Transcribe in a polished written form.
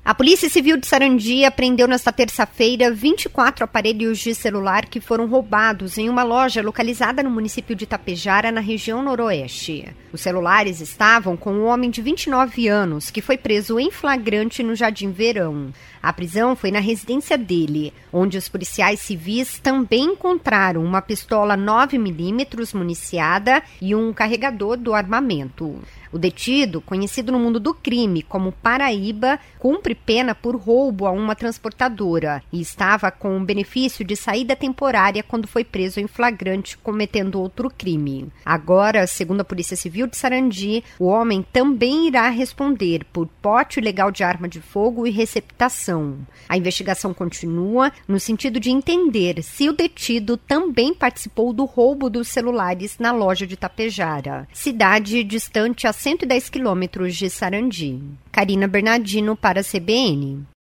A Polícia Civil de Sarandi apreendeu nesta terça-feira 24 aparelhos de celular que foram roubados em uma loja localizada no município de Itapejara, na região noroeste. Os celulares estavam com um homem de 29 anos, que foi preso em flagrante no Jardim Verão. A prisão foi na residência dele, onde os policiais civis também encontraram uma pistola 9mm municiada e um carregador do armamento. O detido, conhecido no mundo do crime como Paraíba, cumpre pena por roubo a uma transportadora e estava com um benefício de saída temporária quando foi preso em flagrante cometendo outro crime. Agora, segundo a Polícia Civil de Sarandi, o homem também irá responder por porte ilegal de arma de fogo e receptação. A investigação continua no sentido de entender se o detido também participou do roubo dos celulares na loja de Itapejara, cidade distante a 110 quilômetros de Sarandi. Karina Bernardino para a CBN.